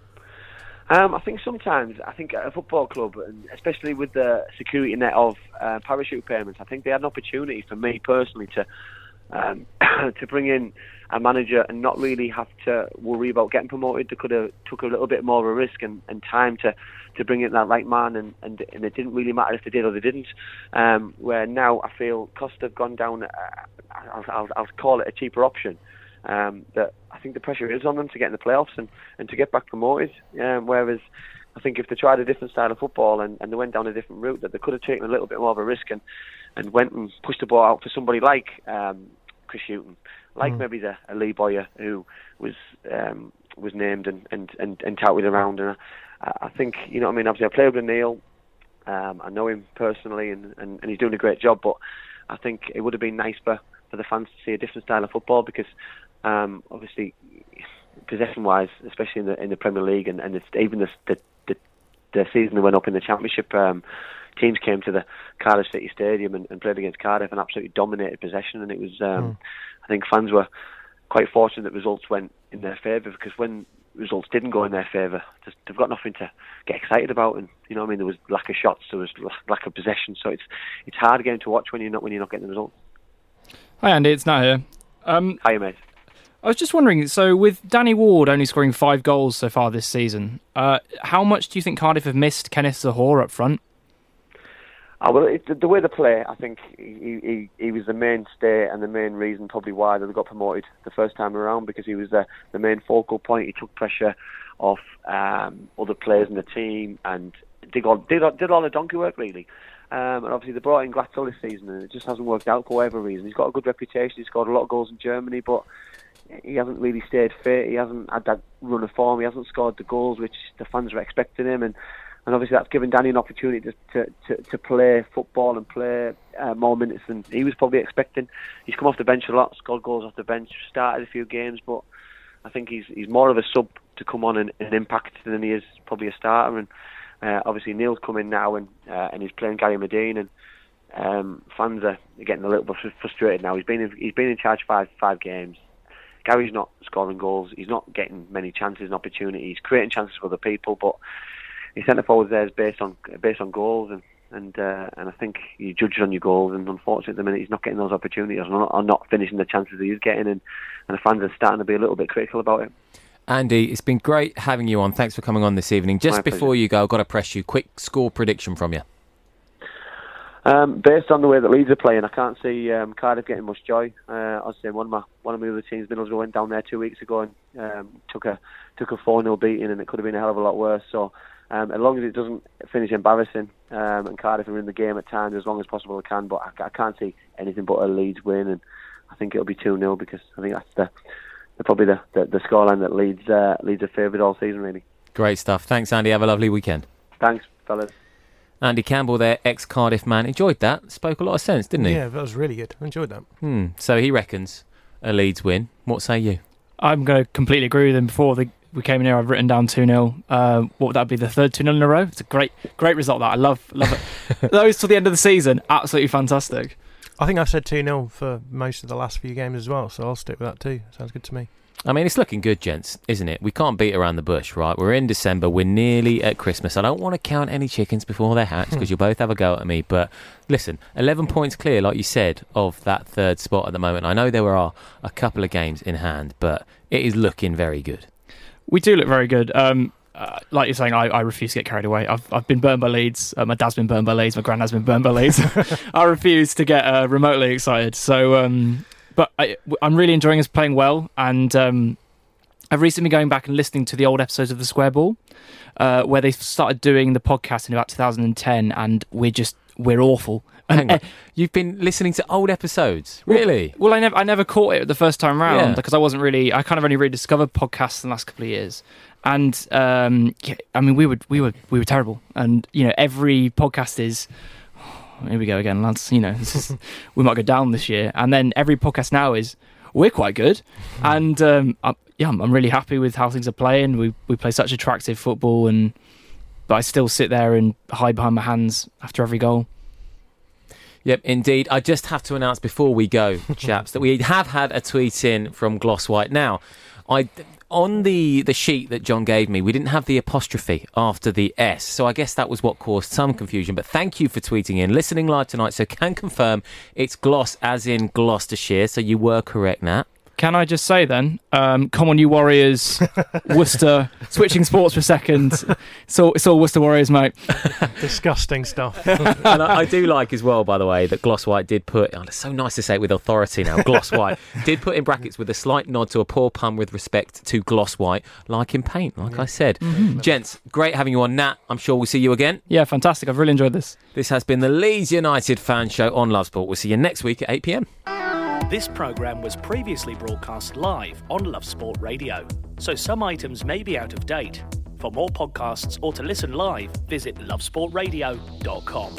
Um, I think sometimes, I think at a football club, and especially with the security net of uh, parachute payments, I think they had an opportunity for me personally to um, to bring in a manager and not really have to worry about getting promoted. They could have took a little bit more of a risk and, and time to, to bring in that right man, and, and, and it didn't really matter if they did or they didn't. Um, where now I feel Costa have gone down, uh, I'll, I'll, I'll call it a cheaper option. Um, that I think the pressure is on them to get in the playoffs and, and to get back promoted. Um, whereas I think if they tried a different style of football and, and they went down a different route, that they could have taken a little bit more of a risk and, and went and pushed the ball out for somebody like um, Chris Hughton, like mm. maybe the a Lee Bowyer who was um, was named and, and, and, and touted around. And I, I think, you know what I mean, obviously I played with Neil, um, I know him personally and, and, and he's doing a great job, but I think it would have been nice for, for the fans to see a different style of football because Um, obviously, possession-wise, especially in the in the Premier League, and, and it's, even the, the the the season they went up in the Championship, um, teams came to the Cardiff City Stadium and, and played against Cardiff and absolutely dominated possession. And it was, um, mm. I think, fans were quite fortunate that results went in their favour because when results didn't go in their favour, they've got nothing to get excited about. And you know, what I mean, there was lack of shots, there was lack of possession, so it's it's hard a game to watch when you're not when you're not getting the results. Hi Andy, it's Nat here. Um, Hi mate. I was just wondering, so with Danny Ward only scoring five goals so far this season, uh, how much do you think Cardiff have missed Kenneth Zohore up front? Oh, well, it, the way they play, I think he, he he was the mainstay and the main reason probably why they got promoted the first time around, because he was the, the main focal point. He took pressure off um, other players in the team and did all, did, did all the donkey work, really. Um, and obviously they brought in Glatzel this season and it just hasn't worked out for whatever reason. He's got a good reputation, he's scored a lot of goals in Germany, but he hasn't really stayed fit. He hasn't had that run of form. He hasn't scored the goals which the fans were expecting him, and, and obviously that's given Danny an opportunity to to, to, to play football and play uh, more minutes than he was probably expecting. He's come off the bench a lot, scored goals off the bench, started a few games, but I think he's he's more of a sub to come on and, and impact than he is probably a starter. And uh, obviously Neil's come in now and uh, and he's playing Gary Medine, and um, fans are getting a little bit frustrated now. He's been in, he's been in charge five five games. Gary's not scoring goals. He's not getting many chances and opportunities. He's creating chances for other people, but his centre forwards there is based on based on goals, and and uh, and I think you judge it on your goals. And unfortunately, at the minute, he's not getting those opportunities, or not, or not finishing the chances that he's getting, and, and the fans are starting to be a little bit critical about it. Andy, it's been great having you on. Thanks for coming on this evening. Just My before pleasure. you go, I've got to press you. Quick score prediction from you. Um, based on the way that Leeds are playing, I can't see um, Cardiff getting much joy. Uh, I was saying one of my one of my other teams, Middlesbrough, went down there two weeks ago and um, took a took a four nil beating, and it could have been a hell of a lot worse. So um, as long as it doesn't finish embarrassing, um, and Cardiff are in the game at times, as long as possible I can. But I, I can't see anything but a Leeds win, and I think it'll be two nil because I think that's the, the probably the, the, the scoreline that Leeds uh, Leeds are favoured all season, really. Great stuff. Thanks, Andy. Have a lovely weekend. Thanks, fellas. Andy Campbell there, ex-Cardiff man. Enjoyed that. Spoke a lot of sense, didn't he? Yeah, that was really good. I enjoyed that. Hmm. So he reckons a Leeds win. What say you? I'm going to completely agree with him. Before the, we came in here, I've written down two nil. Uh, what would that be, the third two nil in a row? It's a great great result, that. I love love it. Those till the end of the season, absolutely fantastic. I think I've said two nil for most of the last few games as well, so I'll stick with that too. Sounds good to me. I mean, it's looking good, gents, isn't it? We can't beat around the bush, right? We're in December. We're nearly at Christmas. I don't want to count any chickens before they're hatched because you'll both have a go at me. But listen, eleven points clear, like you said, of that third spot at the moment. I know there are a couple of games in hand, but it is looking very good. We do look very good. Um, uh, like you're saying, I, I refuse to get carried away. I've I've been burned by Leeds. Uh, my dad's been burned by Leeds. My granddad's been burned by Leeds. I refuse to get uh, remotely excited. So... Um, But I, I'm really enjoying us playing well, and um, I've recently been going back and listening to the old episodes of the Square Ball, uh, where they started doing the podcast in about two thousand ten, and we're just we're awful. Hang on. You've been listening to old episodes, really? Well, well, I never I never caught it the first time round Yeah. because I wasn't really. I kind of only rediscovered podcasts in the last couple of years, and um, yeah, I mean we were we were we were terrible, and you know every podcast is. Here we go again, lads. You know, this is, we might go down this year. And then every podcast now is, we're quite good. And um, I, yeah, I'm, I'm really happy with how things are playing. We we play such attractive football, and but I still sit there and hide behind my hands after every goal. Yep, indeed. I just have to announce before we go, chaps, that we have had a tweet in from Gloss White. Now, I... On the, the sheet that John gave me, we didn't have the apostrophe after the S, so I guess that was what caused some confusion. But thank you for tweeting in. Listening live tonight, so can confirm it's Gloss as in Gloucestershire, so you were correct, Nat. Can I just say then, um, come on you Warriors, Worcester, switching sports for a second. It's all, it's all Worcester Warriors, mate. Disgusting stuff. And I, I do like as well, by the way, that Gloss White did put, oh, it's so nice to say it with authority now, Gloss White, did put in brackets with a slight nod to a poor pun with respect to Gloss White, like in paint, like yeah. I said. Mm-hmm. Gents, great having you on. Nat, I'm sure we'll see you again. Yeah, fantastic. I've really enjoyed this. This has been the Leeds United Fan Show on Love Sport. We'll see you next week at eight p m. This programme was previously broadcast live on Love Sport Radio, so some items may be out of date. For more podcasts or to listen live, visit love sport radio dot com.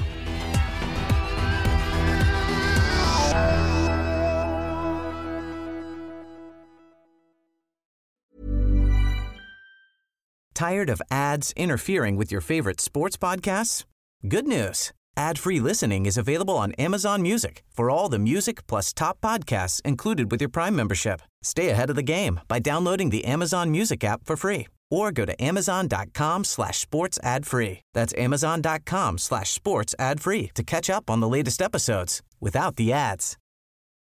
Tired of ads interfering with your favorite sports podcasts? Good news. Ad-free listening is available on Amazon Music for all the music plus top podcasts included with your Prime membership. Stay ahead of the game by downloading the Amazon Music app for free or go to amazon.com slash sports ad free. That's amazon.com slash sports ad free to catch up on the latest episodes without the ads.